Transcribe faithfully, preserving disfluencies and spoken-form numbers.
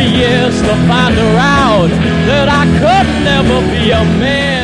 years to find her out that I could never be a man.